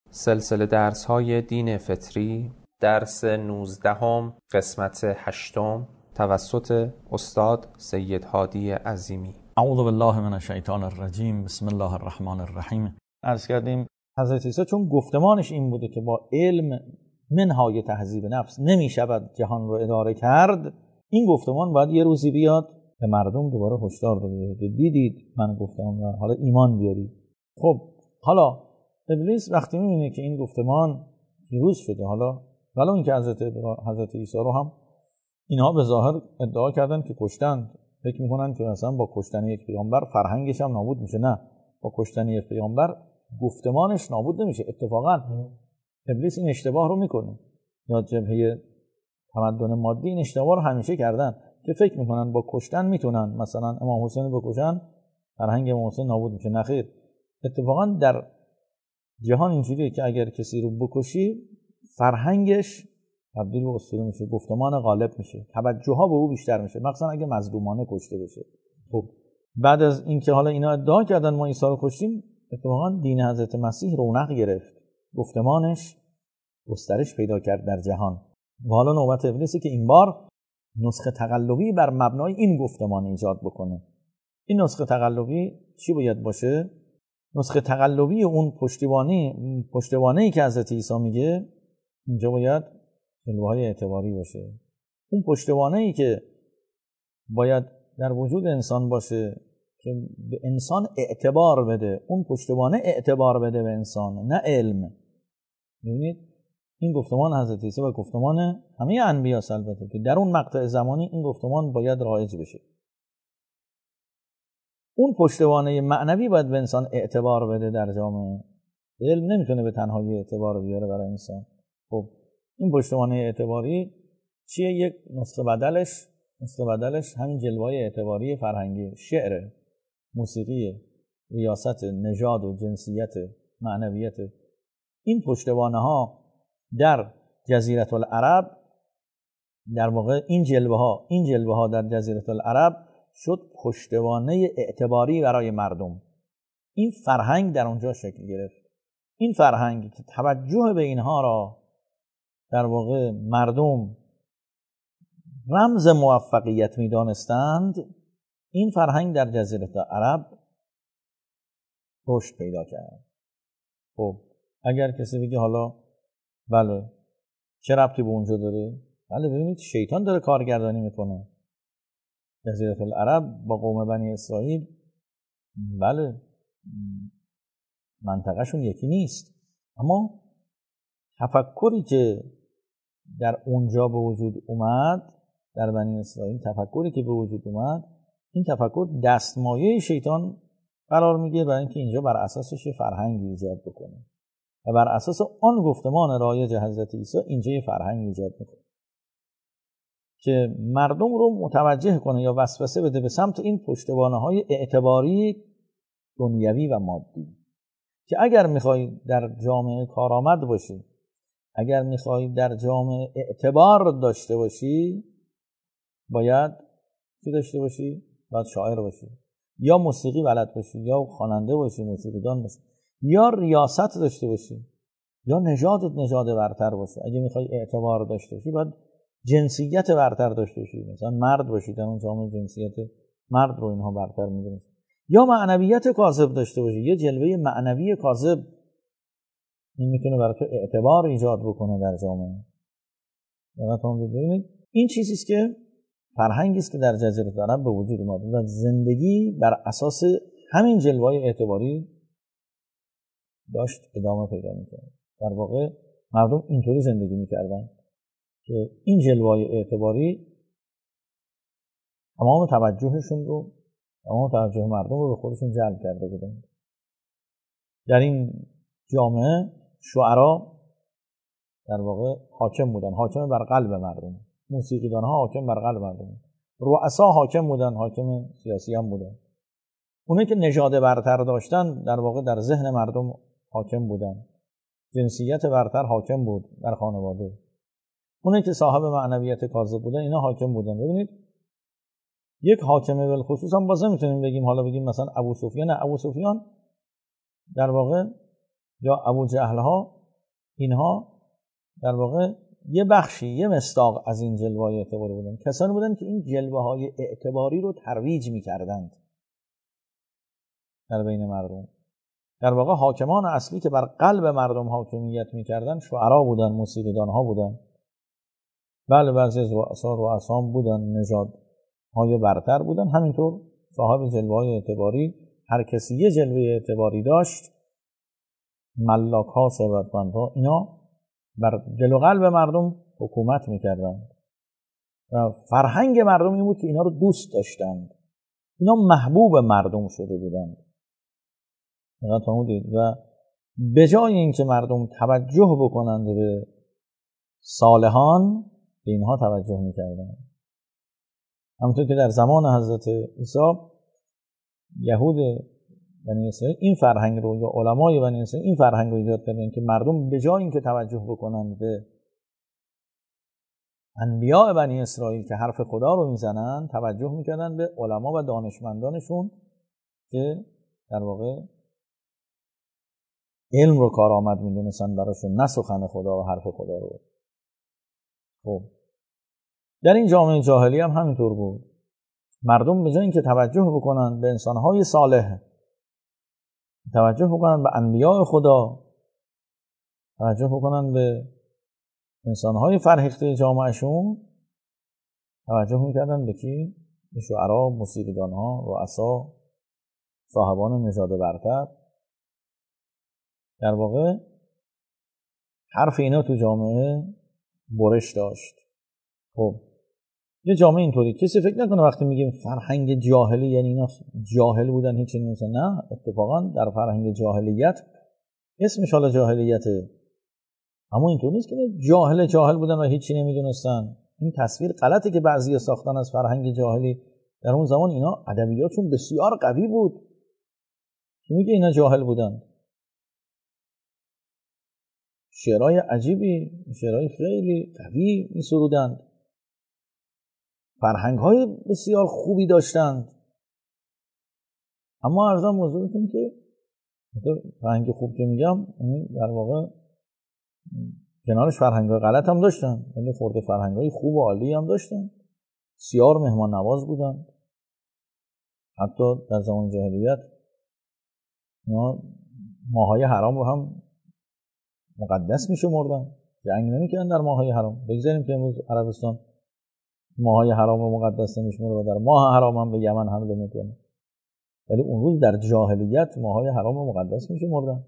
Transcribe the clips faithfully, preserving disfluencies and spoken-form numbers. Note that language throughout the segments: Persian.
سلسله درس های دین فطری، درس نوزدهم، قسمت هشتم، توسط استاد سید هادی عظیمی. اعوذ بالله من الشیطان الرجیم. بسم الله الرحمن الرحیم. عرض کردیم حضرت عیسی چون گفتمانش این بوده که با علم منهای تهذیب نفس نمی شود جهان رو اداره کرد، این گفتمان باید یه روزی بیاد به مردم دوباره هشدار بده که دیدید من گفتم و حالا ایمان بیارید. خب حالا ابلیس وقتی می‌بینه که این گفتمان پیروز شده، حالا ولی اینکه حضرت حضرت عیسی رو هم اینها به ظاهر ادعا کردن که کشتند، فکر می‌کنن که مثلا با کشتن یک پیامبر فرهنگش هم نابود میشه. نه، با کشتن یک پیامبر گفتمانش نابود نمیشه. اتفاقا ابلیس این اشتباه رو میکنه، یا جبهه تمدن مادی این اشتباه رو همیشه کردن که فکر میکنن با کشتن میتونن مثلا امام حسین رو بکشن فرهنگ امام حسین نابود میشه. نه خیر، اتفاقا در جهان اینجوریه که اگر کسی رو بکشی فرهنگش تبدیل به اسطوره میشه، گفتمان غالب میشه، توجه ها به او بیشتر میشه، مخصوصا اگه مظلومانه کشته بشه. خب بعد از اینکه حالا اینا ادعا کردن ما عیسی رو کشتیم، اتفاقا دین حضرت مسیح رونق گرفت، گفتمانش گسترش پیدا کرد در جهان. و حالا نوبت ابلیسه که این بار نسخه تقلبی بر مبنای این گفتمان ایجاد بکنه. این نسخه تقلبی چی باید باشه؟ نسخه تقلبی اون پشتیبانی پشتیبانی که حضرت عیسی میگه اینجا باید جلوه‌های اعتباری باشه. اون پشتیبانی که باید در وجود انسان باشه که به انسان اعتبار بده، اون پشتیبانی اعتبار بده به انسان، نه علم. ببینید این گفتمان حضرت عیسی و گفتمان همه انبیا البته که در اون مقطع زمانی این گفتمان باید رایج بشه. اون پشتوانه معنوی باید به انسان اعتبار بده در جامعه. علم نمیتونه به تنهایی اعتبار بیاره برای انسان. خب این پشتوانه اعتباری چیه؟ یک نسخه بدلش نسخه بدلش همین جلوه‌های اعتباری فرهنگی، شعر، موسیقی، ریاست، نژاد و جنسیت، معنویت. این پشتوانه ها در جزیره العرب، در واقع این جلوه ها این جلوه ها در جزیره العرب شد پشتوانه اعتباری برای مردم. این فرهنگ در اونجا شکل گرفت. این فرهنگ که توجه به اینها را در واقع مردم رمز موفقیت می دانستند، این فرهنگ در جزیره العرب رشد پیدا کرد. خب اگر کسی بگه حالا بله چه ربطی به اونجا داره؟ بله ببینید شیطان داره کارگردانی میکنه. جزیره العرب با قوم بنی اسرائیل بله منطقهشون یکی نیست، اما تفکری که در اونجا به وجود اومد، در بنی اسرائیل تفکری که به وجود اومد، این تفکر دستمایه شیطان قرار میگیره برای اینکه اینجا بر اساسش یه فرهنگ ایجاد بکنه و بر اساس آن گفتمان رایج حضرت عیسی اینجا یه فرهنگ ایجاد میکنه که مردم رو متوجه کنه یا وسوسه بده به سمت این پشتوانه‌های اعتباری دنیوی و مادی، که اگر میخوای در جامعه کارآمد باشی، اگر میخوای در جامعه اعتبار داشته باشی، باید چی داشته باشی؟ باید شاعر باشی، یا موسیقی بلد باشی، یا خواننده باشی، موسیقیدان باشی، یا ریاست داشته باشی، یا نژادت نژاد برتر باشه. اگه میخوای اعتبار داشته باشی باید جنسیت برتر داشته باشی، مثلا مرد باشی، در اون جامعه جنسیت مرد رو اینها برتر میدونن، یا معنویت کاذب داشته باشی، یه جلوه معنوی کاذب، این میتونه برای تو اعتبار ایجاد بکنه در جامعه. یادتون ببینید این چیزی است که فرهنگی است که در جزیره العرب به وجود اومد و زندگی بر اساس همین جلوه‌های اعتباری داشت ادامه پیدا می‌کرد. در واقع مردم اینطوری زندگی می‌کردن که این جلوه‌های اعتباری تمام توجهشون رو تمام توجه مردم رو به خودشون جلب کرده بودن. در این جامعه شعرا در واقع حاکم بودن، حاکم بر قلب مردم. موسیقیدان‌ها حاکم بر قلب مردم. رؤسا حاکم بودن، حاکم سیاسی هم بودن. اونایی که نژاد برتر داشتن در واقع در ذهن مردم حاکم بودن. جنسیت برتر حاکم بود در خانواده. اونایی که صاحب معنویت کاذب بودن اینا حاکم بودن. ببینید یک حاکم بالخصوص هم باز نمیتونیم بگیم حالا بگیم مثلا ابو سفیان. نه، ابو سفیان در واقع یا ابو جهل ها اینها در واقع یه بخشی، یه مصداق از این جلوه‌های اعتباری بودن. کسانی بودن که این جلوه‌های اعتباری رو ترویج می‌کردند در بین مردم. در واقع حاکمان اصلی که بر قلب مردم حاکمیت می‌کردند شعرا بودن، موسیقیدان‌ها بودن. بله بعضی از رؤسا رؤسا بودن، نژادهای برتر بودن. همینطور صاحب جلوه‌های اعتباری، هر کسی یه جلوه اعتباری داشت، ملاک‌ها، ثروتمندها، اینا بر دل و قلب مردم حکومت می‌کردند و فرهنگ مردم این بود که اینا رو دوست داشتند. اینا محبوب مردم شده بودند. دقت فرمودید. و به جای اینکه مردم توجه بکنند به صالحان، به اینها توجه می‌کردند. همونطور که در زمان حضرت عیسی یهود بنی اسرائیل این فرهنگ رو، یا علمای بنی اسرائیل این فرهنگ رو ایجاد کردن که مردم به جای اینکه توجه بکنند به انبیاء بنی اسرائیل که حرف خدا رو میزنن، توجه میکردن به علما و دانشمندانشون که در واقع علم رو کارآمد میدونستن براشون، نه سخن خدا و حرف خدا رو. خب در این جامعه جاهلی هم همینطور بود. مردم به جای اینکه توجه بکنن به انسانهای صالح، توجه بکنن به انبیاء خدا، توجه بکنن به انسانهای فرهیخته جامعهشون، توجه میکردن به کی؟ به شعرا، موسیقیدانها، رؤسا، صاحبان نژاد برتر. در واقع حرف اینا تو جامعه برش داشت. خب یه جامعه اینطوری، کسی فکر نکنه وقتی میگیم فرهنگ جاهلی یعنی اینا جاهل بودن هیچی نمی‌دونستن. نه، اتفاقا در فرهنگ جاهلیت اسمش حالا جاهلیته، اما اینطور نیست که جاهل جاهل بودن و هیچی نمیدونستن. این تصویر غلطه که بعضی ساختن از فرهنگ جاهلی. در اون زمان اینا ادبیاتشون بسیار قوی بود که میگه اینا جاهل بودن. شعرهای عجیبی، شعرهای خیلی قوی میسرودند، فرهنگ‌های بسیار خوبی داشتند. اما عرضم موضوع میکنم که فرهنگ خوب که میگم در واقع کنارش فرهنگ‌های غلط هم داشتن، یعنی خورده فرهنگ‌های خوب و عالی هم داشتن. بسیار مهمان نواز بودن. حتی در زمان جاهلیت اینا ماهای حرام رو هم مقدس میشمردن، جنگ نمی‌کردن در ماهای حرام. بگذاریم که امروز عربستان ماهای حرام رو مقدس نمیشمره و در ماه حرام هم به یمن حمله میکنه، ولی اون روز در جاهلیت ماهای حرام رو مقدس میشمردن.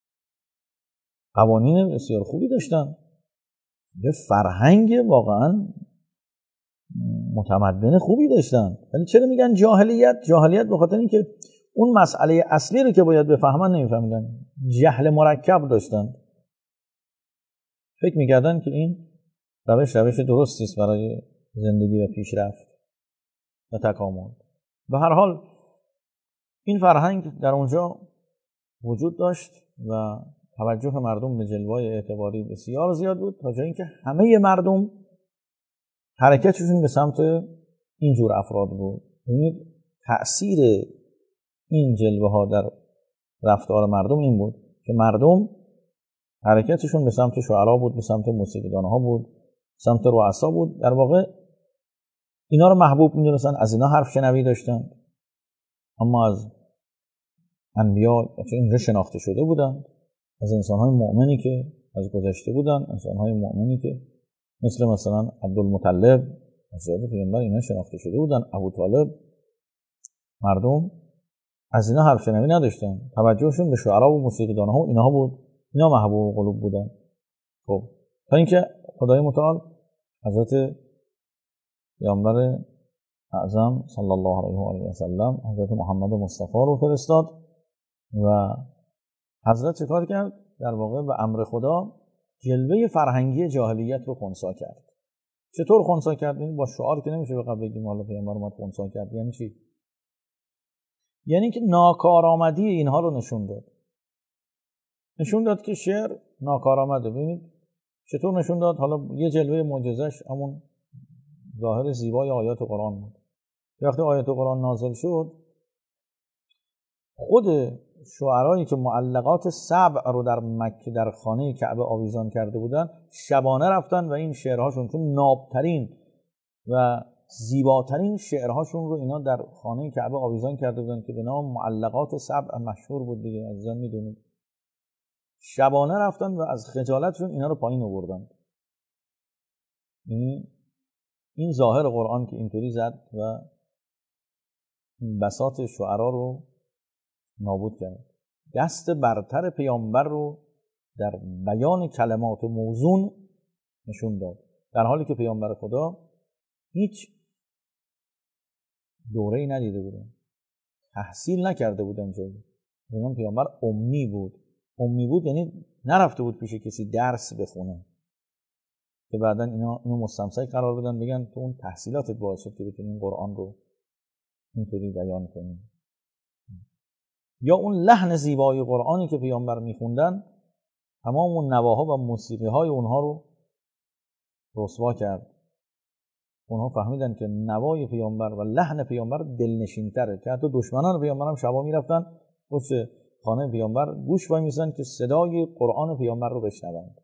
قوانین بسیار خوبی داشتن، یه فرهنگ واقعا متمدن خوبی داشتن. ولی چرا میگن جاهلیت؟ جاهلیت به خاطر اینکه اون مسئله اصلی رو که باید بفهمن نمیفهمیدن، جهل مرکب داشتن. فکر میکردن که این روش روش درستی است برای زندگی و پیشرفت و تکامل. به هر حال این فرهنگ در اونجا وجود داشت و توجه مردم به جلوه‌های اعتباری بسیار زیاد بود، تا جایی که همه مردم حرکتشون به سمت اینجور افراد بود. یعنی تأثیر این جلوه‌ها در رفتار مردم این بود که مردم حرکتشون به سمت شعرا بود، به سمت موسیقیدانها بود، به سمت رؤسا بود. در واقع اینا رو محبوب می‌دونستن، از اینا حرف شنوی داشتن. اما از انبیا چه اینجا شناخته شده بودن، از انسان‌های مؤمنی که از گذشته بودن، انسان‌های مؤمنی که مثل مثلا عبدالمطلب حضرت پیامبر، اینا شناخته شده بودن. ابو طالب. مردم از اینا حرف شنوی نداشتن، توجهشون به شعرا و موسیقیدانها و اینها بود. اینا محبوب قلوب بودن. خب تا اینکه خدای متعال حضرت پیامبر اعظم صلی الله علیه و آله و سلم، حضرت محمد مصطفی رو فرستاد و حضرت چه کار کرد؟ در واقع به امر خدا جلوه فرهنگی جاهلیت رو خنثی کرد. چطور خنثی کرد؟ یعنی با شعار که نمیشه به قبل بگیم حالا پیامبر اومد خنثی کرد. یعنی چی؟ یعنی که ناکارآمدی اینها رو نشون داد. نشون داد که شعر ناکارآمده. ببینید چطور نشون داد؟ حالا یه جلوه معجزش همون ظاهر زیبای آیات قرآن بود. وقتی آیات قرآن نازل شد، خود شعرایی که معلقات سبع رو در مکه در خانه کعبه آویزان کرده بودن شبانه رفتن و این شعرهاشون چون نابترین و زیباترین شعرهاشون رو اینا در خانه کعبه آویزان کرده بودن که به نام معلقات سبع مشهور بود دیگه، عزیزان میدونید. شبانه رفتن و از خجالتشون اینا رو پایین آوردن. این این ظاهر قرآن که اینطوری زد و بساط شعرا رو نابود کرد. دست برتر پیامبر رو در بیان کلمات موزون نشون داد، در حالی که پیامبر خدا هیچ دوره‌ای ندیده بودن، تحصیل نکرده بودن جایی. اون پیامبر امی بود. امی بود یعنی نرفته بود پیش کسی درس بخونه که بعدن اینا اینو مستمسک قرار بدن بگن تو اون تحصیلاتت باعث شد که بتونی قرآن رو اینطوری بیان کنی. یا اون لحن زیبای قرآنی که پیامبر میخوندن تمام اون نواها و موسیقی های اونها رو رسوا کرد. اونها فهمیدن که نوای پیامبر و لحن پیامبر دلنشین تره که حتی دشمنان پیامبر هم شبا میرفتن پشت خانه پیامبر گوش وای میسن که صدای قرآن پیامبر رو بشنوند.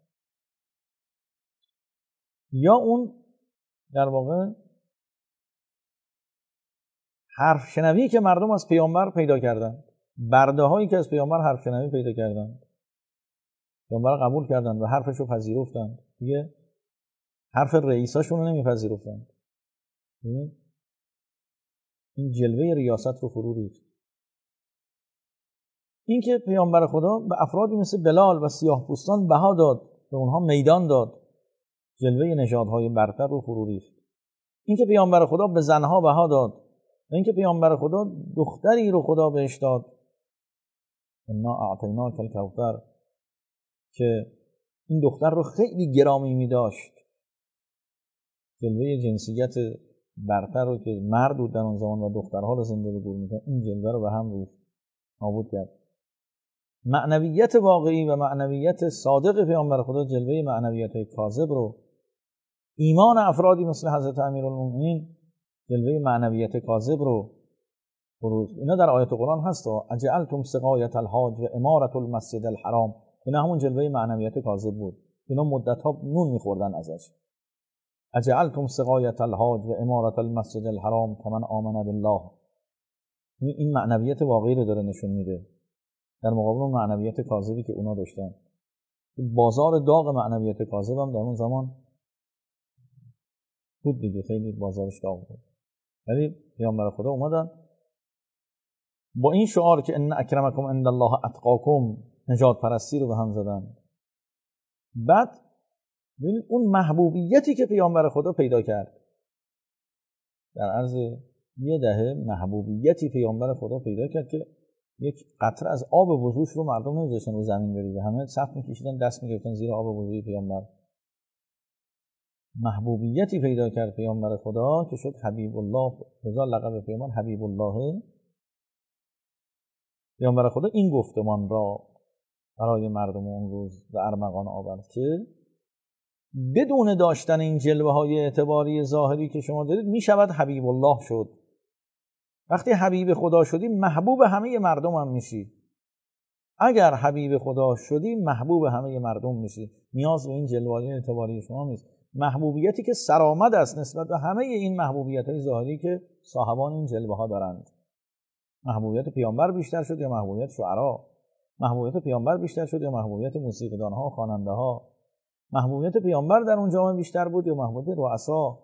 یا اون در واقع حرف شنوی که مردم از پیامبر پیدا کردن، برده هایی که از پیامبر حرف شنوی پیدا کردن، پیامبر قبول کردن و حرفش رو پذیرفتن، دیگه حرف رئیساشون رو نمیپذیرفتن. این جلوه ریاست رو فرو ریخت. این که پیامبر خدا به افرادی مثل بلال و سیاه پوستان بها داد، به اونها میدان داد، جلوه نژادهای برتر رو فرو ریخت. این که پیامبر خدا به زنها بها داد و این که پیامبر خدا دختری رو خدا بهش داد، انا اعطیناک الکوثر، که این دختر رو خیلی گرامی می داشت، جلوه جنسیت برتر رو که مرد بود در اون زمان و دخترها رو زنده به گور می‌کرد، این جلوه رو به هم ریخت، نابود کرد. معنویت واقعی و معنویت صادق پیامبر خدا جلوه معنویت کاذب رو، ایمان افرادی مثل حضرت امیرالمومنین جلوه معنویت کاذب رو فروخت. اینا در آیات قرآن هست: اجعلتم سقایة الحاج و امارة المسجد الحرام. اینا همون جلوه معنویت کاذب بود. اینا مدت‌ها نون می‌خوردن ازش. اجعلتم سقایة الحاج و امارة المسجد الحرام کمن آمن بالله. این معنویت واقعی رو داره نشون میده در مقابل اون معنویت کاذبی که اونا داشتن. بازار داغ معنویت کاذب هم در اون زمان بود دیگه، خیلی بازارش داغ بود. ولی پیامبر خدا اومدن با این شعار که ان اکرمکم عند الله اتقاکم، نجات پرستی رو به هم زدن. بعد ببینید اون محبوبیتی که پیامبر خدا پیدا کرد در عرض یه دهه، محبوبیتی پیامبر خدا پیدا کرد که یک قطره از آب وضوش رو مردم نمیذاشتن رو زمین بریزه، همه صف میکشیدن دست میگرفتن زیر آب وضوی پیامبر. محبوبیتی پیدا کرد پیامبر خدا که شد حبیب الله، لذا لقب پیامبر حبیب الله. پیامبر خدا این گفتمان را برای مردم اون روز به ارمغان آورد که بدون داشتن این جلوه های اعتباری ظاهری که شما دارید می شود حبیب الله شد. وقتی حبیب خدا شدی محبوب همه مردم هم میشی. اگر حبیب خدا شدی محبوب همه مردم میشی. نیاز به این جلوه های اعتباری شما نیست. محبوبیتی که سرآمد است نسبت به همه این محبوبیت های ظاهری که صاحبان این جلوه ها دارند. محبوبیت پیامبر بیشتر شد یا محبوبیت شعرا؟ محبوبیت پیامبر بیشتر شد یا محبوبیت موسیقیدان ها و خواننده ها؟ محبوبیت پیامبر در اون جامعه بیشتر بود یا محبوبیت رؤسا؟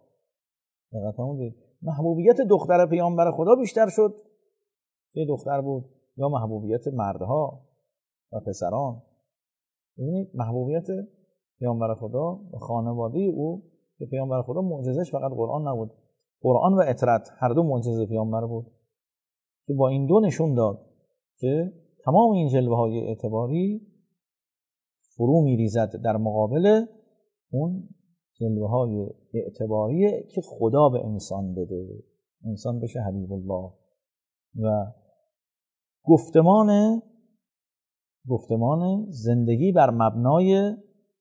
محبوبیت دختر پیامبر خدا بیشتر شد که دختر بود یا محبوبیت مردها و پسران؟ ببینید محبوبیت پیامبر خدا و خانواده او که پیامبر خدا معجزش فقط قرآن نبود، قرآن و اطرت هر دو معجزه پیامبر بود که با این دو نشون داد که تمام این جلوه های اعتباری فرو میریزد در مقابل اون جلوه های اعتباری که خدا به انسان بده، انسان بشه حبیب الله. و گفتمان گفتمان زندگی بر مبنای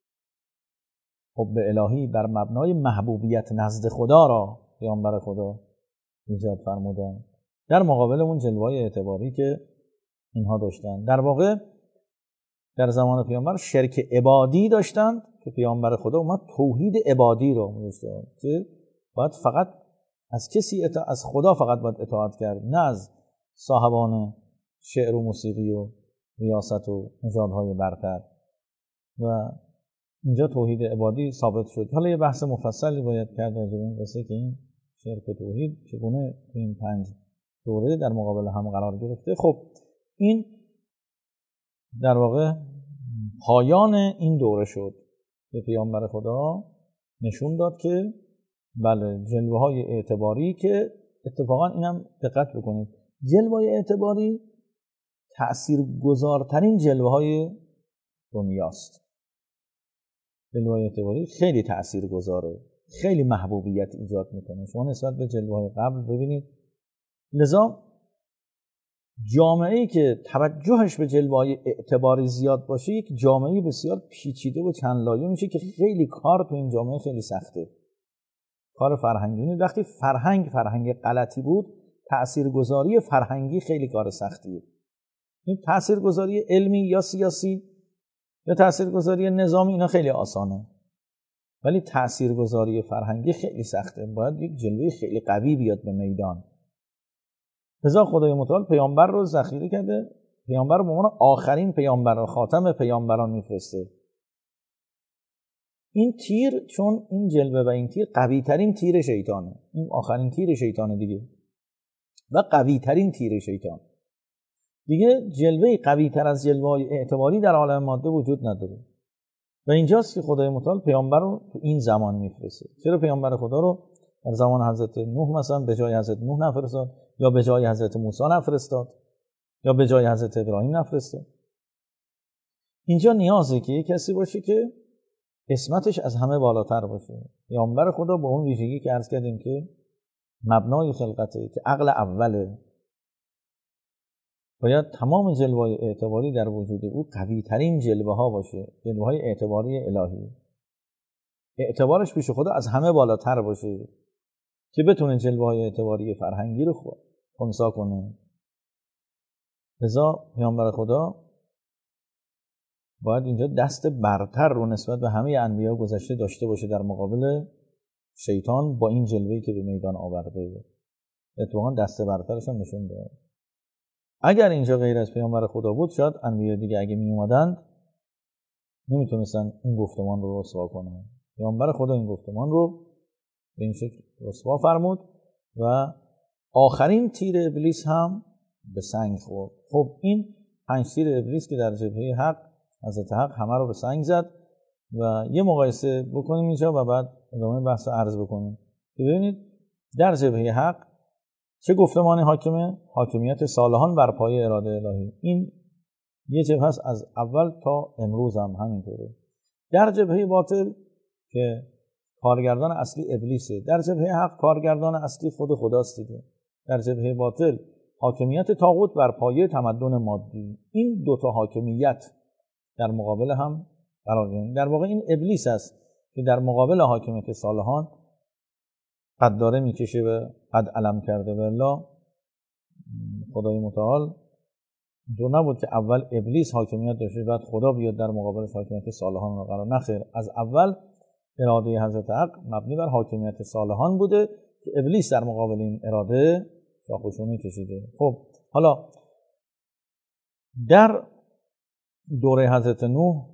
حب الهی، بر مبنای محبوبیت نزد خدا را پیامبر خدا ایجاد فرمودن در مقابل اون جلوه اعتباری که اینها داشتن. در واقع در زمان پیامبر شرک عبادی داشتند که پیامبر خدا اومد توحید عبادی رو می‌رسوند که باید فقط از کسی اطاعت، از خدا فقط باید اطاعت کرد، نه از صاحبان شعر و موسیقی و ریاست و نژادهای برتر. و اینجا توحید عبادی ثابت شد. حالا یه بحث مفصلی باید کرد راجع به این قصه که این شرک و توحید چگونه این پنج دوره در مقابل هم قرار گرفته. خب این در واقع پایان این دوره شد که پیامبر خدا نشون داد که بله جلوه های اعتباری، که اتفاقا اینم دقت بکنید جلوه های اعتباری تأثیر گذارترین جلوه های دنیاست. جلوه های اعتباری خیلی تأثیر گذاره، خیلی محبوبیت ایجاد میکنه. شما نسبت به جلوه های قبل ببینید. لذا جامعه‌ای که توجهش به جلوه‌های اعتباری زیاد باشه یک جامعه بسیار پیچیده و چند لایه میشه که خیلی کار تو این جامعه خیلی سخته. کار فرهنگی، وقتی فرهنگ فرهنگ غلطی بود، تاثیرگذاری فرهنگی خیلی کار سختیه. این تاثیرگذاری علمی یا سیاسی یا تاثیرگذاری نظامی اینا خیلی آسانه، ولی تاثیرگذاری فرهنگی خیلی سخته. باید یک جلوه خیلی قوی بیاد به میدان. لذا خدای متعال پیامبر رو ذخیره کرده، پیامبر رو به عنوان آخرین پیامبر و خاتم پیامبران میفرسته. این تیر، چون این جلوه و این تیر قوی ترین تیر شیطانه، این آخرین تیر شیطانه دیگه و قوی ترین تیر شیطان دیگه. جلوه قوی تر از جلوه اعتباری در عالم ماده وجود نداره و اینجاست که خدای متعال پیامبر رو تو این زمان میفرسته. چرا پیامبر خدا رو در زمان حضرت نوح مثلا به جای حضرت نوح نفرستاد، یا به جای حضرت موسی نفرستاد، یا به جای حضرت ابراهیم نفرستاد؟ اینجا نیازه که یک کسی باشه که قسمتش از همه بالاتر باشه. پیامبر خدا با اون ویژگی که عرض کردیم که مبنای خلقته، که عقل اوله، باید تمام جلوه اعتباری در وجود او قوی ترین جلوه ها باشه، جلوه های اعتباری الهی. اعتبارش پیش خدا از همه بالاتر باشه که بتونه جلوه های اعتباری فرهنگی رو خنثی کنه. لذا پیامبر خدا باید اینجا دست برتر رو نسبت به همه انبیا گذشته داشته باشه در مقابل شیطان با این جلوه‌ای که به میدان آورده. اتفاقا دست برترش هم نشون داد. اگر اینجا غیر از پیامبر خدا بود، شاید انبیا دیگه اگه می اومدند نمیتونستن این گفتمان رو رسوا کنن. پیامبر خدا این گفتمان رو به این شکل رسوا فرمود و آخرین تیر ابلیس هم به سنگ خورد. خب این پنج تیر ابلیس که در جبهه حق، حضرت حق همه رو به سنگ زد و یه مقایسه بکنیم اینجا و بعد ادامه بحث رو عرض بکنیم که ببینید در جبهه حق چه گفتمانی حاکمه؟ حاکمیت صالحان بر پایه اراده الهی. این یه جبهه است، از اول تا امروز هم همینطوره. در جبهه باطل که کارگردان اصلی ابلیسه، در جبهه حق کارگردان اصلی خود خداست دیگه. در جبهه باطل حاکمیت طاغوت بر پایه تمدن مادی. این دوتا حاکمیت در مقابل هم قرار گرفت. در واقع این ابلیس است که در مقابل حاکمیت صالحان قد داره میکشه و قد علم کرده. والله خدای متعال دو نبود که اول ابلیس حاکمیت داشته بعد خدا بیاد در مقابلش حاکمیت صالحان رو قرار نخیر. از اول اراده حضرت حق مبنی بر حاکمیت صالحان بوده که ابلیس در مقابل این اراده شاخوشونی کشیده. خب حالا در دوره حضرت نوح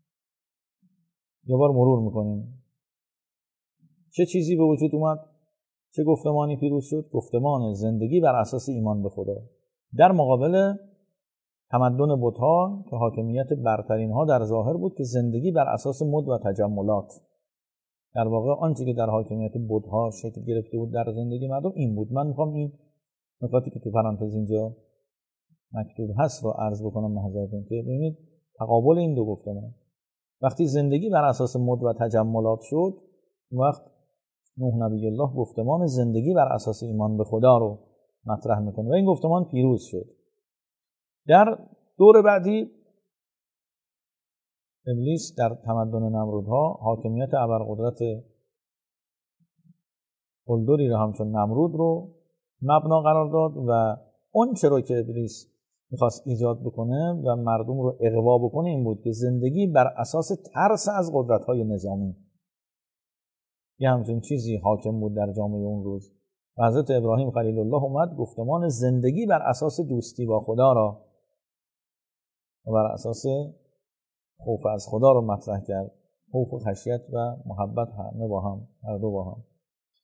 یه بار مرور میکنیم چه چیزی به وجود اومد، چه گفتمانی پیروز شد؟ گفتمان زندگی بر اساس ایمان به خدا در مقابل تمدن بت‌ها که حاکمیت برترین ها در ظاهر بود که زندگی بر اساس مد و تجملات. در واقع آنچه که در حاکمیت بت‌ها شکل گرفته بود در زندگی مردم این بود. من میخوام این نکاتی که تو پرانتز اینجا مکتوب هست رو عرض بکنم محضرتون که ببینید تقابل این دو گفتمان. وقتی زندگی بر اساس مد و تجملات شد، وقت نوح نبی الله گفتمان زندگی بر اساس ایمان به خدا رو مطرح میکنه و این گفتمان پیروز شد. در دور بعدی ابلیس در تمدن نمرودها حاکمیت ابرقدرت قلدری رو همچون نمرود رو مبنا قرار داد و اون چرا که ابلیس میخواست ایجاد بکنه و مردم رو اغوا بکنه این بود که زندگی بر اساس ترس از قدرت‌های نظامی، یه همچین چیزی حاکم بود در جامعه اون روز. و حضرت ابراهیم خلیل الله اومد گفتمان زندگی بر اساس دوستی با خدا را و بر اساس خوف از خدا رو مطرح کرد. خوف و خشیت و محبت همه با هم، هر دو با هم.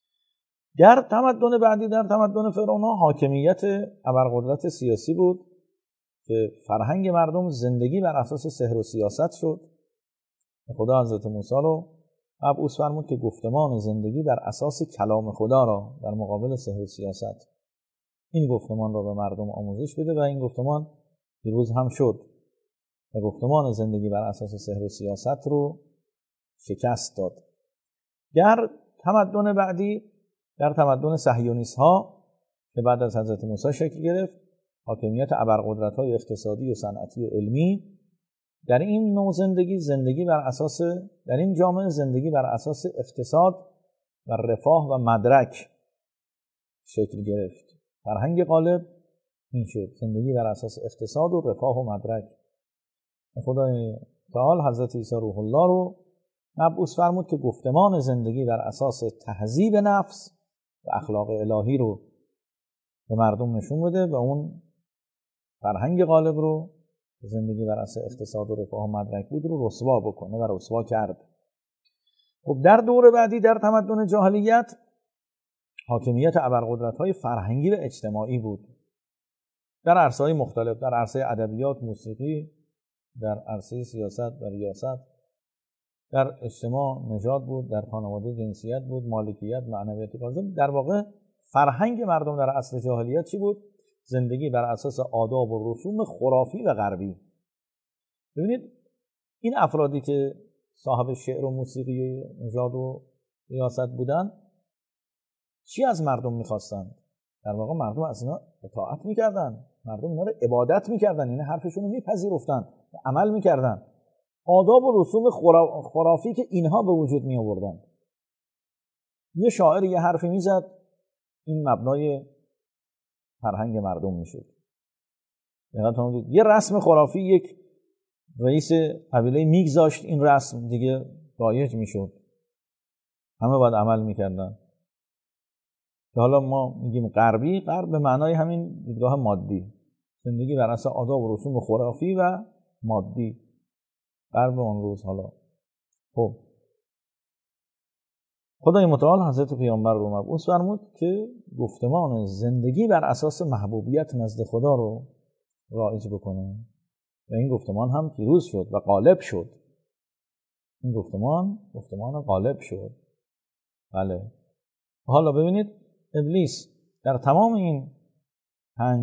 در تمدن بعدی، در تمدن فرعون‌ها، حاکمیت ابرقدرت سیاسی بود که فرهنگ مردم زندگی بر اساس سحر و سیاست شد. خدا حضرت موسی رو مبعوث فرمود که گفتمان زندگی بر اساس کلام خدا را در مقابل سحر و سیاست، این گفتمان را به مردم آموزش بده و این گفتمان پیروز هم شد و گفتمان زندگی بر اساس سحر و سیاست رو شکست داد. در تمدن بعدی، در تمدن صهیونیست ها که بعد از حضرت موسی شکل گرفت، حاکمیت ابرقدرت‌های اقتصادی و صنعتی و علمی در این نوع زندگی، زندگی بر اساس، در این جامعه زندگی بر اساس اقتصاد و رفاه و مدرک شکل گرفت. فرهنگ غالب این شد، زندگی بر اساس اقتصاد و رفاه و مدرک. خدای تعالی حضرت عیسی روح الله رو مبعوث فرمود که گفتمان زندگی بر اساس تهذیب نفس و اخلاق الهی رو به مردم نشون بده و اون فرهنگ غالب رو، زندگی بر اساس اقتصاد و رفاه و مدرک بود، رو رسوا بکنه و رسوا کرد. خب در دور بعدی، در تمدن جاهلیت، حاکمیت ابرقدرت‌های فرهنگی و اجتماعی بود در عرصه‌های مختلف، در عرصه ادبیات، موسیقی، در عرصه سیاست و ریاست، در اجتماع نژاد بود، در خانواده جنسیت بود، مالکیت، معنویت. در واقع فرهنگ مردم در عصر جاهلیت چی بود؟ زندگی بر اساس آداب و رسوم خرافی و غربی. ببینید این افرادی که صاحب شعر و موسیقی و نژاد و ریاست بودن چی از مردم میخواستن؟ در واقع مردم از اینا اطاعت میکردن، مردم اینا رو عبادت میکردن، یعنی حرفشون رو میپذیرفتن، عمل میکردن. آداب و رسوم خرافی که اینها به وجود می آوردن. یه شاعر یه حرفی میزد، این مبنای فرهنگ مردم میشد. یه رسم خرافی یک رئیس قبیله میگذاشت، این رسم دیگه رایج میشد، همه باید عمل میکردن. که حالا ما میگیم غربی، غرب به معنای همین دیدگاه مادی، زندگی بر اساس آداب و رسوم خرافی و مادی، غرب اون روز. حالا خب خدای متعال حضرت پیامبر رو مبعوث فرمود که گفتمان زندگی بر اساس محبوبیت نزد خدا رو رایج بکنه و این گفتمان هم پیروز شد و غالب شد. این گفتمان گفتمان غالب شد. بله. حالا ببینید ابلیس در تمام این پنج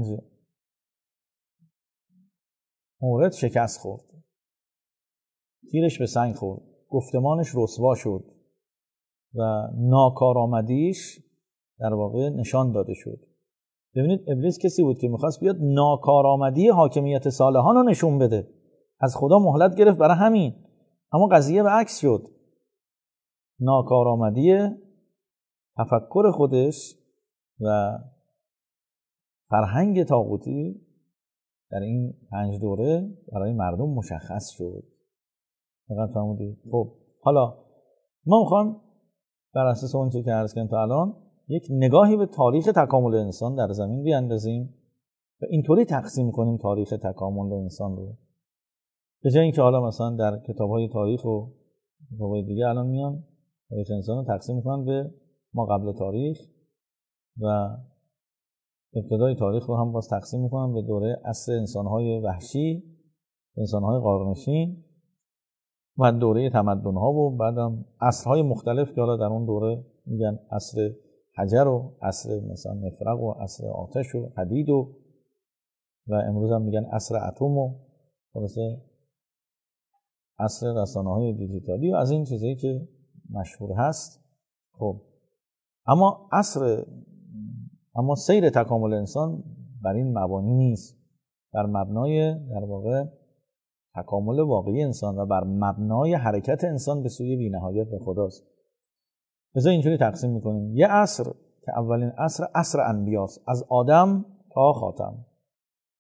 مورد شکست خورد، تیرش به سنگ خورد، گفتمانش رسوا شد و ناکارآمدیش در واقع نشان داده شد. ببینید ابلیس کسی بود که میخواست بیاد ناکارآمدی حاکمیت صالحان رو نشون بده، از خدا مهلت گرفت برای همین، اما قضیه به عکس شد. ناکارآمدی تفکر خودش و فرهنگ طاغوتی در این پنج دوره برای مردم مشخص شد. دقیق فهمیدید؟ خب حالا ما میخوام بر اساس اون چیزی که عرض کردم تا الان یک نگاهی به تاریخ تکامل انسان در زمین بیاندازیم و اینطوری تقسیم کنیم تاریخ تکامل انسان رو، به جای اینکه حالا مثلا در کتاب‌های تاریخ و کتاب‌های دیگه الان میان تاریخ انسان رو تقسیم میکنن به ما قبل تاریخ و ابتدای تاریخ رو هم باز تقسیم میکنن به دوره عصر انسان‌های وحشی، انسان‌های غارنشین و دوره تمدن‌ها و بعدم عصرهای مختلف که حالا در اون دوره میگن عصر حجر و عصر مثلا مفرق و عصر آتش و حدید و و امروز هم میگن عصر اتم و خلاصه عصر رسانه‌های دیجیتالی و از این چیزایی که مشهور هست. خب اما عصر اما سیر تکامل انسان بر این مبانی نیست، بر مبنای در واقع تکامل واقعی انسان و بر مبنای حرکت انسان به سوی بی‌نهایت به خداست. بذار اینجوری تقسیم میکنیم. یه عصر که اولین عصر عصر انبیاست، از آدم تا خاتم،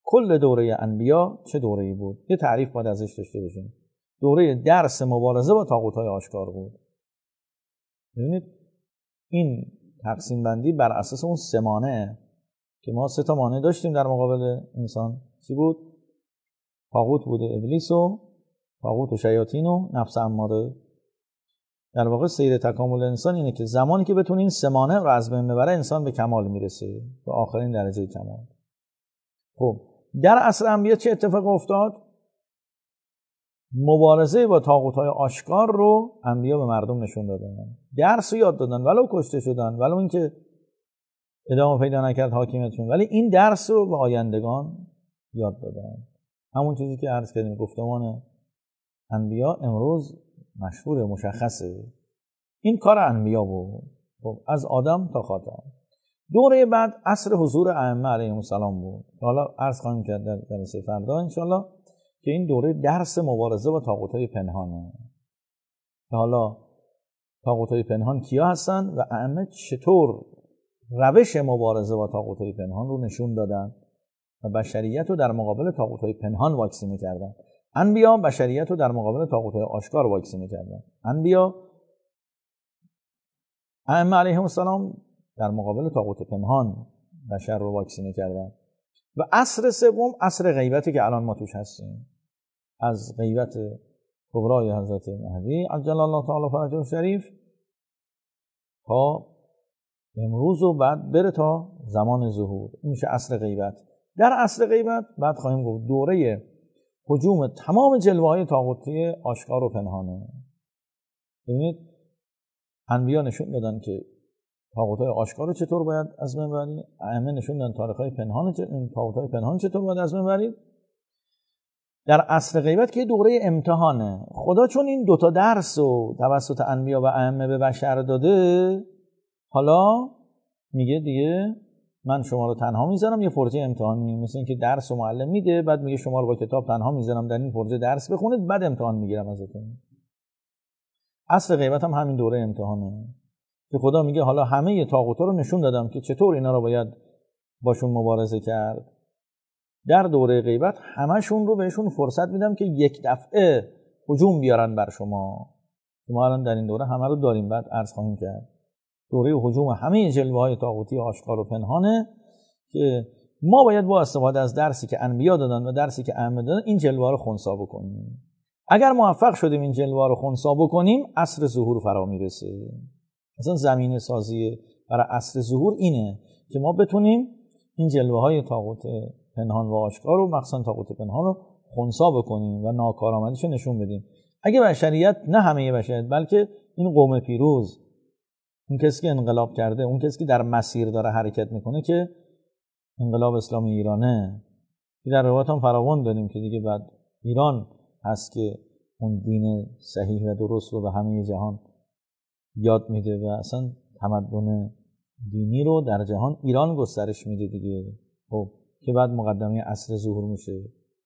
کل دوره انبیا چه دوره‌ای بود؟ یه تعریف باید ازش داشته باشیم. دوره درس مبارزه با طاغوت‌های آشکار بود. ببینید این تقسیم بندی بر اساس اون سه مانعه که ما سه تا مانع داشتیم در مقابل انسان. چی بود؟ طاغوت بوده، ابلیس و طاغوت و شیاطین و نفس اماره. در واقع سیر تکامل انسان اینه که زمانی که بتونه این سه مانع رو از بین ببره انسان به کمال میرسه، به آخرین درجه کمال. خب در عصر انبیا چه اتفاق افتاد؟ مبارزه با طاغوت‌های آشکار رو انبیا به مردم نشون دادن، درس رو یاد دادن، ولو کشته شدن، ولو اینکه ادامه پیدا نکرد حاکمیتشون، ولی این درس رو به آیندگان یاد دادن. همون چیزی که عرض کردیم گفتمان انبیا امروز مشهور مشخصه. این کار انبیا بود. خب از آدم تا خاتم. دوره بعد عصر حضور ائمه علیهم السلام بود. حالا عرض خواهیم کرد در جلسه فردا انشالله که این دوره درس مبارزه با طاغوت‌های پنهانه. که حالا طاغوت‌های پنهان کیا هستن و ائمه چطور روش مبارزه با طاغوت‌های پنهان رو نشون دادن و بشریت رو در مقابل طاغوت‌های پنهان واکسینه کردن. انبیا بشریت رو در مقابل طاغوت‌های آشکار واکسینه کردن. انبیا ائمه علیهم السلام در مقابل طاغوت پنهان بشر رو واکسینه کردن. و عصر سوم عصر غیبتی که الان ما توش هستیم، از غیبت کبرای حضرت مهدی عجل الله تعالی فرجه الشریف تا امروز و بعد بره تا زمان ظهور، این میشه عصر غیبت. در عصر غیبت بعد خواهیم گفت دوره هجوم تمام جلوه‌های طاغوتی آشکار و پنهانه. ببینید انبیا نشون دادن که طاغوت‌های آشکار رو چطور باید از بین ببرید، ائمه نشون دادن تاریخ‌های پنهان طاغوت‌های پنهان چطور باید از بین ببرید. در عصر غیبت که دوره امتحانه، خدا چون این دوتا درس رو توسط انبیا و ائمه به بشر داده، حالا میگه دیگه من شما رو تنها میذارم یه فرجه امتحانی، مثل اینکه درس و معلم میده بعد میگه شما رو با کتاب تنها میذارم در این فرجه درس بخونید بعد امتحان میگیرم ازتون. عصر غیبت هم همین دوره امتحانه که خدا میگه حالا همه طاغوتا رو نشون دادم که چطور اینا رو باید باشون مبارزه کرد. در دوره غیبت همشون رو بهشون فرصت میدم که یک دفعه هجوم بیارن بر شما. ما الان در این دوره همه رو داریم، بعد عرض خواهیم کرد. دوره هجوم همه جلوه‌های طاغوتی آشکار و پنهانه که ما باید با استفاده از درسی که انبیا دادن و درسی که ائمه دادن این جلوه‌ها رو خنثی بکنیم. اگر موفق شدیم این جلوه‌ها رو خنثی بکنیم عصر ظهور فرا میرسه. مثلا زمینه سازی برای عصر ظهور اینه که ما بتونیم این جلوه‌های طاغوت پنهان و آشکار رو مخصوصا طاغوت پنهان رو خنثی بکنیم و ناکارآمدیش رو نشون بدیم. اگه بشریت، نه همه بشریت، بلکه این قوم پیروز، اون کسی که انقلاب کرده، اون کسی که در مسیر داره حرکت میکنه که انقلاب اسلامی ایرانه، که در روایت هم فراوان داریم که دیگه بعد ایران هست که اون دین صحیح و درست رو به همه جهان یاد میده و اصلا تمدن دینی رو در جهان ایران گسترش میده دیگه. خب که بعد مقدمه عصر ظهور میشه.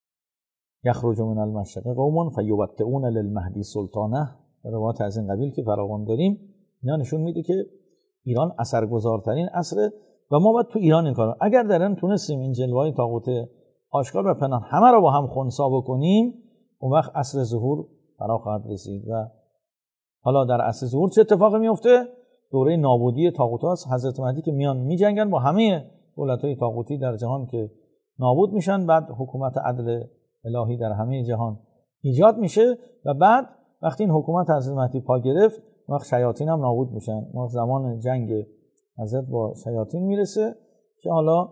یخرج من المشرق قوم فیبتئون للمهدی سلطانه، روایات از این قبیل که فراوان داریم، اینا نشون میده که ایران اثرگذارترین عصره و ما باید تو ایران این کارو، اگر در این تونستیم این جلوه‌های طاغوت آشکار و پنهان همه رو با هم خنثی بکنیم، اون وقت عصر ظهور فرا خواهد رسید. و حالا در عصر ظهور چه اتفاقی میفته؟ دوره نابودی طاغوت‌هاست. حضرت مهدی که میان میجنگن با همه دولت‌های طاغوتی در جهان که نابود میشن، بعد حکومت عدل الهی در همه جهان ایجاد میشه و بعد وقتی این حکومت حضرت مهدی پا گرفت وقت شیاطین هم نابود میشن. ما زمان جنگ حضرت با شیاطین میرسه که حالا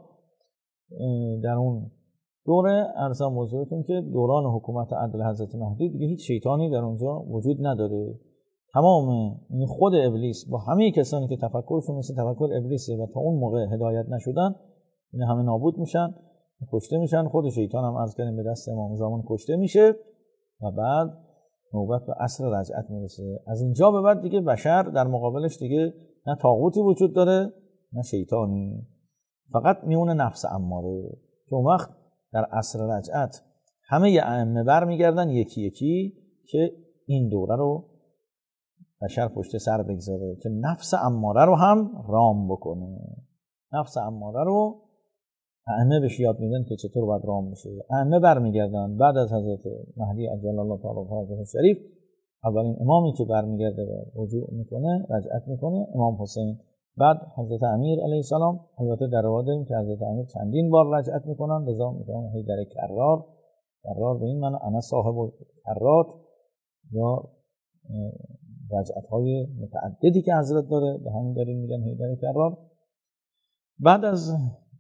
در اون دوره ارزم حضورتون که دوران حکومت عدل حضرت مهدی دیگه هیچ شیطانی در اونجا وجود نداره. تمام این خود ابلیس با همه کسانی که تفکرشون مثل تفکر ابلیسه و تا اون موقع هدایت نشدن، این همه نابود میشن، کشته میشن. خود شیطان هم عرض کردیم به دست امام زمان کشته میشه و بعد نوبت به عصر رجعت میرسه. از اینجا به بعد دیگه بشر در مقابلش دیگه نه طاغوتی وجود داره نه شیطانی، فقط میونه نفس اماره. که اون وقت در عصر رجعت همه ائمه برمیگردن یکی یکی که این دوره رو بشر پشت سر بگذاره که نفس اماره رو هم رام بکنه. نفس اماره رو ائمه بهش یاد میدن که چطور باید رام بشه. ائمه برمیگردن بعد از حضرت مهدی عجل الله تعالی فرجه شریف، اولین امامی که برمیگرده و رجوع میکنه، رجعت میکنه، امام حسین. بعد حضرت امیر علیه السلام. البته در روایت داریم که حضرت امیر چندین بار رجعت میکنن، لذا میگن حیدر کرار. کرار به این معنی انا صاحب کرات، یا رجعت های متعددی که حضرت داره، به همین دلیل میگن حیدر کرار. بعد از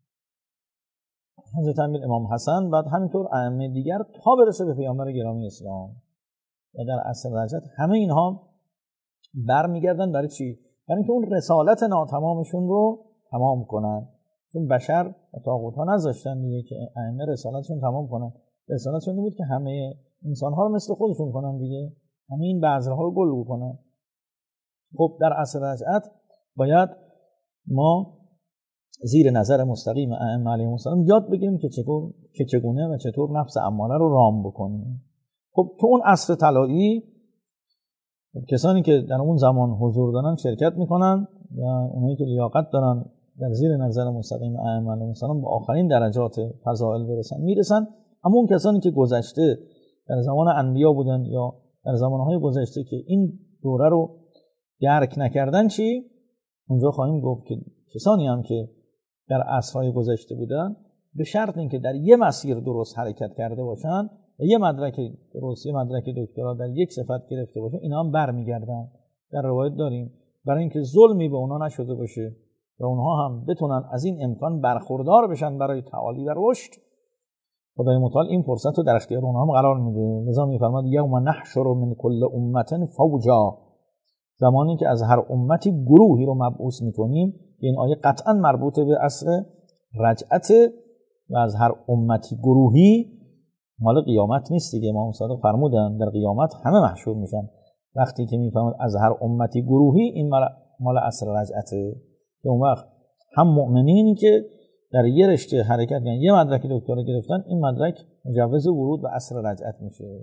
حضرت امیر امام حسن، بعد همینطور ائمه دیگر تا برسه به پیامبر گرامی اسلام. و در عصر رجعت همه اینها برمیگردن برای چی؟ برای اینکه اون رسالت ناتمامشون رو تمام کنن. چون بشر و طاغوت‌ها نذاشتن دیگه که ائمه رسالتشون تمام کنن. رسالتشون بود که همه انسان‌ها رو مثل خودشون کنن دیگه، همه این بذرها رو گل بکنن. خب در عصر رجعت باید ما زیر نظر مستقیم ائمه علیهم السلام یاد بگیریم که چطور که چگونه و چطور نفس اماره رو رام بکنیم. خب تو اون عصر طلایی کسانی که در اون زمان حضور دارن شرکت میکنن و اونایی که لیاقت دارن در زیر نظر مستقیم ائمه علیهم السلام به آخرین درجات فضائل برسن میرسن. اما اون کسانی که گذشته در زمان انبیا بودن یا در زمانهای گذشته که این دوره رو درک نکردن چی؟ اونجا خواهیم گفت که کسانی هم که در عصرهای گذشته بودن به شرط اینکه در یه مسیر درست حرکت کرده باشن و یه مدرک درست، یه مدرک دکترا در یک صفت گرفته باشن، اینا هم برمیگردن. در روایت داریم برای اینکه ظلمی به اونا نشده باشه و اونها هم بتونن از این امکان برخوردار بشن برای تعالی و رشد، خدای متعال این فرصت رو در اختیار اونها هم قرار میده. لذا میفرماد یوم نحشر من کل امة فوجا، زمانی که از هر امتی گروهی رو مبعوث میکنیم. این آیه قطعا مربوط به عصر رجعت و از هر امتی گروهی مال قیامت نیست دیگه. امام صادق فرمودن در قیامت همه محشور میشن. وقتی که میفهمند از هر امتی گروهی، این مال عصر رجعته که اون وقت هم مؤمنینی که در یه رشته حرکت کردن، یه مدرک دکترا گرفتن، این مدرک مجوز ورود به عصر رجعت میشه.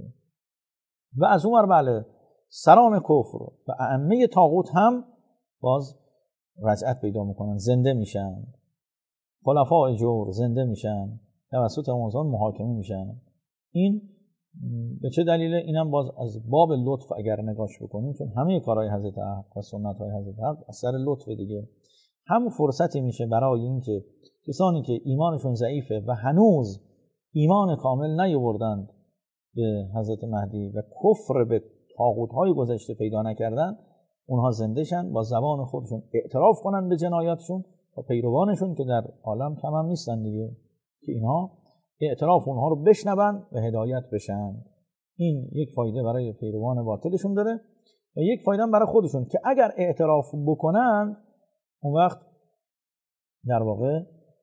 و از اون ور بله سران کفر و ائمه طاغوت هم باز رجعت پیدا میکنن، زنده میشن. خلفاء جور زنده میشن، توسط امام محاکمه میشن. این به چه دلیله؟ اینم باز از باب لطف اگر نگاش بکنیم، چون همه کارهای حضرت حق و سنت های حضرت حق از سر لطف دیگه. هم فرصتی میشه برای اینکه کسانی که ایمانشون ضعیفه و هنوز ایمان کامل نیاوردند به حضرت مهدی و کفر به طاغوت‌های گذشته پیدا نکردن، اونها زنده شن، با زبان خودشون اعتراف کنن به جنایاتشون و پیروانشون که در عالم کم هم نیستن دیگه، که اینها اعتراف اونها رو بشنون و هدایت بشن. این یک فایده برای پیروان باطلشون داره و یک فایده هم برای خودشون که اگر اعتراف بکنن، اون وقت در واقع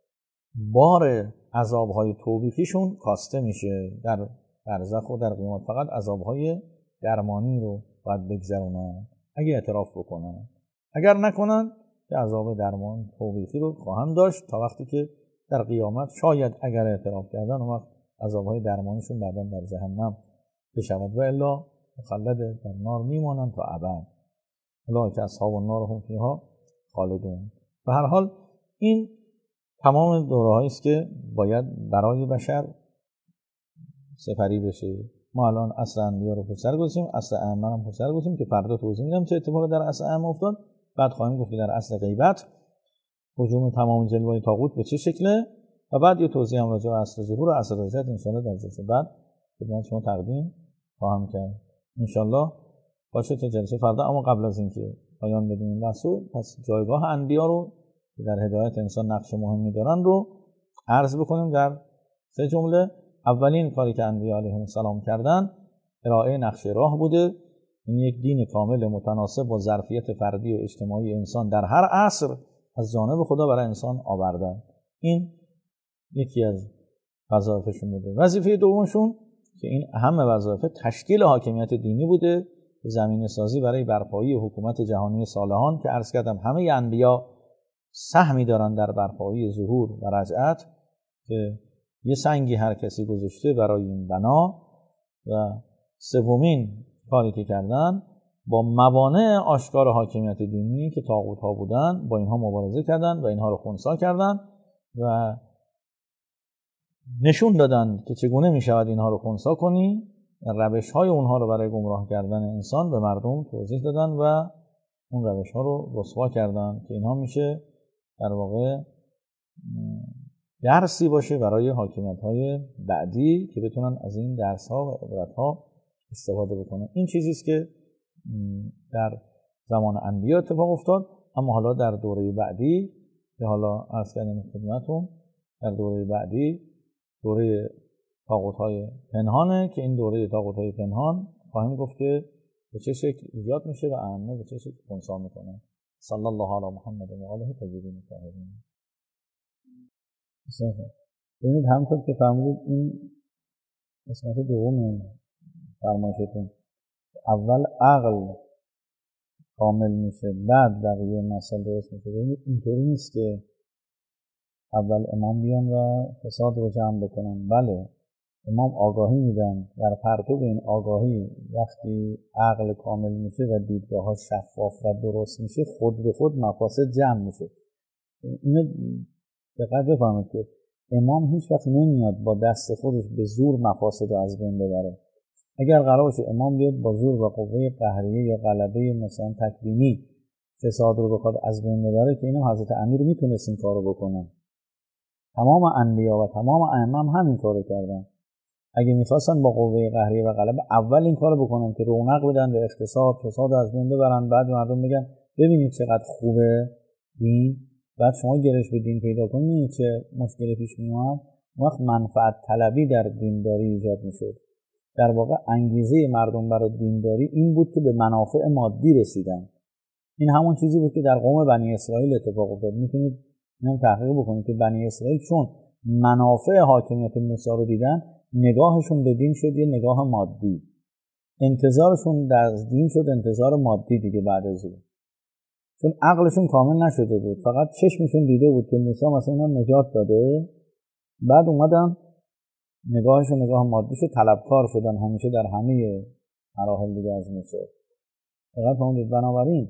بار عذاب‌های توبیخیشون کاسته میشه در برزخ و در قیامت. فقط عذاب‌های درمانی رو باید بگذرونن اگه اعتراف بکنن. اگر نکنن که عذاب درمان توبیخی رو خواهند داشت تا وقتی که در قیامت شاید اگر اعتراف کردن اون وقت عذاب‌های درمانیشون بعداً در جهنم بشود و الا مخلد در نار میمانن تا ابد. اولئک اصحاب النار هم فیها خالدون. به هر حال این تمام دوره‌هایی است که باید برای بشر سپری بشه. ما الان عصر انبیا رو پشت سر گذاشتیم، عصر ائمه رو پشت سر گذاشتیم که فردا توضیح میدم چه اتفاقی در عصر ائمه افتاد. بعد خواهیم گفت در عصر غیبت هجوم تمام جلوه‌های طاغوت به چه شکله و بعد یه توضیح هم راجع به عصر ظهور و عصر رجعت ان شاء الله در جلسه بعد خدمت شما تقدیم خواهم کرد ان شاء الله. باشه تا جلسه فردا. اما قبل از اینکه پایان بدیم این بحثو، پس جایگاه انبیا رو که در هدایت انسان نقش مهمی دارن رو عرض بکنیم در سه جمله. اولین کاری که انبیا علیهم السلام کردن ارائه نقشه راه بوده. این یک دین کامل متناسب با ظرفیت فردی و اجتماعی انسان در هر عصر از جانب خدا برای انسان آوردن. این یکی از وظایفشون بوده. وظیفه دومشون که این اهم وظایف تشکیل حاکمیت دینی بوده، زمینه سازی برای برپایی حکومت جهانی صالحان که عرض کردم همه انبیا سهمی دارن در برپایی ظهور و رجعت، که یه سنگی هر کسی گذاشته برای این بنا. و سومین کاری که کردن با موانع آشکار حاکمیت دینی که طاغوت ها بودن با اینها مبارزه کردن و اینها رو خنثی کردن و نشون دادن که چگونه می شود اینها رو خنثی کنی، روش های اونها رو برای گمراه کردن انسان به مردم توضیح دادن و اون روش ها رو رسوا کردن که اینها میشه در واقع درسی باشه برای حاکمیت های بعدی که بتونن از این درس ها و عبرت ها استفاده بکنن. این چیزی است که در زمان انبیا اتفاق افتاد، اما حالا در دوره بعدی که حالا عرض کردم خدمتتون در دوره بعدی دوره طاغوت‌های پنهانه که این دوره طاغوت‌های پنهان خواهیم گفت که به چه شکل ایجاد میشه و ائمه به چه شکل خنثی میکنن. صلی الله علی محمد و آله الطاهرین الطاهرین. ببینید همونطور که فهمیدید این قسمت دوم فرمایشتون اول عقل کامل میشه بعد بقیه مسائل درست میشه. ببینید اینطوری نیست که اول امام بیان و فساد رو جمع بکنن. بله امام آگاهی میدن، در پرتو این آگاهی وقتی عقل کامل میشه و دیدگاه ها شفاف و درست میشه خود به خود مفاسد جمع میشه. اینو دقت بفهمید که امام هیچ وقت نمیاد با دست خودش به زور مفاسد رو از بین ببره. اگر قرار باشه امام بیاد با زور و قوه قهریه یا غلبه مثلا تکوینی فساد رو بخواد از بین ببره که اینو حضرت امیر میتونست این کارو بکنن. تمام انبیا و تمام ائمه هم همین کارو کردن. اگه میخواستن با قوه قهریه و غلبه اول این کارو بکنن که رونق بدن به اقتصاد، فساد از بین ببرن، بعد مردم بگن ببینید چقدر خوبه دین، بعد شما گرش به دین پیدا کنید چه مشکلی پیش میاد. وقت منفعت طلبی در دینداری ایجاد میشد. در واقع انگیزه مردم برای دینداری این بود که به منافع مادی رسیدن. این همون چیزی بود که در قوم بنی اسرائیل اتفاق افتاد. میتونید اینم تحقیق بکنید که بنی اسرائیل چون منافع حاکمیت موسی رو دیدن نگاهشون به دین شد یه نگاه مادی، انتظارشون در دین شد انتظار مادی دیگه. بعد از اون چون عقلشون کامل نشده بود، فقط چشمشون دیده بود که موسی مثلا اینا نجات داده، بعد اومدن نگاهشون نگاه مادی شد، طلبکار شدن همیشه در همه مراحل دیگه از موسی. فقط فهمید بنابراین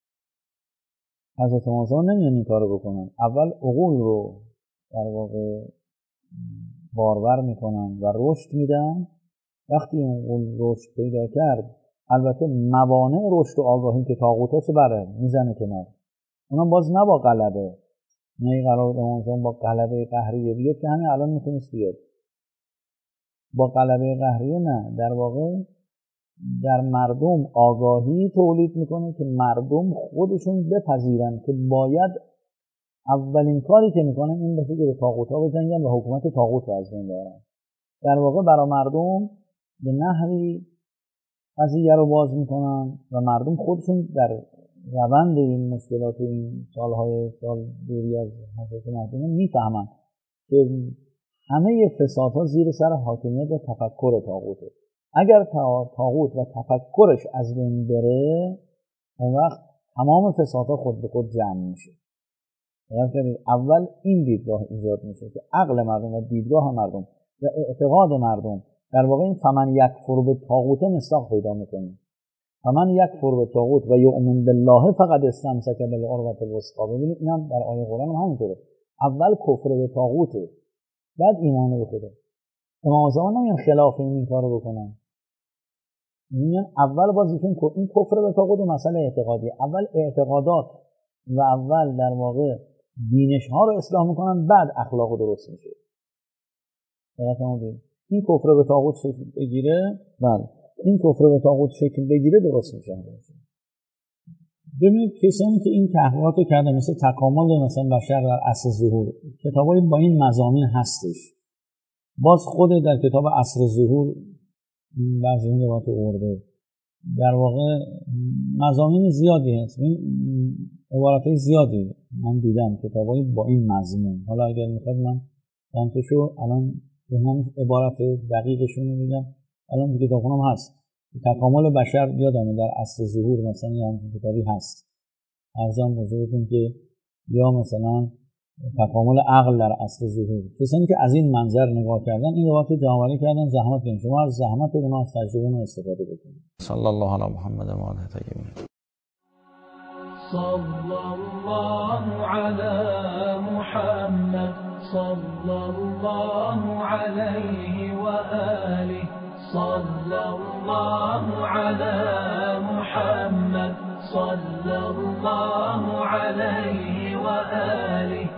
حضرت موسی نمیان این کارو بکنن. اول عقول رو در واقع بارور میکنن و رشد میدن. وقتی این عقول رشد پیدا کرد البته موانع رشد و آگاهی که طاغوتاشو بره میزنه کنار، اونم باز نه با غلبه، نه قرار امام با غلبه قهریه بیاد که همین الان میتونست بیاد با غلبه قهریه، نه، در واقع در مردم آگاهی تولید میکنه که مردم خودشون بپذیرن که باید اولین کاری که میکنن این باشه که به طاغوت‌ها بجنگن و حکومت طاغوت رو از بین ببرن. در واقع برای مردم به نحوی قضیه رو باز میکنن و مردم خودشون در روند این مشکلات و این سالهای سال دوری از حضرت مهدی میفهمن که همه فسادها زیر سر حاکمیت و تفکر طاغوته. اگر طاغوت و تفکرش از بین بره اون وقت تمام فسادها خود به خود جمع میشه. اول این دیدگاه ایجاد میشه که عقل مردم و دیدگاه مردم و اعتقاد مردم در واقع این فمن یکفر به طاغوت مصداق پیدا میکنه. فمن یکفر به طاغوت و یؤمن بالله فقد استمسک بالعروة الوثقی. ببینید این هم در آیه قرآن هم همینطوره. اول کفر به طاغوته بعد ایمان به خدا. امام زمان نمیان خلاف این کارو بکنن. میگن اول بازیشون این کفر به طاغوت مسئله اعتقادی، اول اعتقادات و اول در واقع دینش ها رو اصلاح میکنن بعد اخلاق درست میشه. این کفر به طاغوت شکل بگیره، بله این کفر به طاغوت شکل بگیره درست میشه. ببینید کسانی که این تحقیقات رو کردن مثل تکامل مثلا بشر در عصر ظهور، کتابای با این مضامین هستش. باز خود در کتاب عصر ظهور این بعضی این روایت آورده. در واقع مضامین زیادی هست، این عبارتای زیادی من دیدم کتابای با این مضمون. حالا اگر میخواد من چند تاشو الان ذهنم عبارت دقیقشون رو میگم. الان دیگه کتابم هست. تکامل بشر یادمه در عصر ظهور مثلا یه همچین کتابی هست. عرضم بزرگتون که یا مثلا تکامل عقل در عصر ظهور. کسانی که از این منظر نگاه کردن این روایت رو جمع‌آوری کردن. زحمت کنید شما از زحمت اونها از تجربه اونها استفاده بکنید. صلی الله علی محمد و آله الطاهرین. صلى الله على محمد صلى الله عليه وآله صلى الله على محمد صلى الله عليه وآله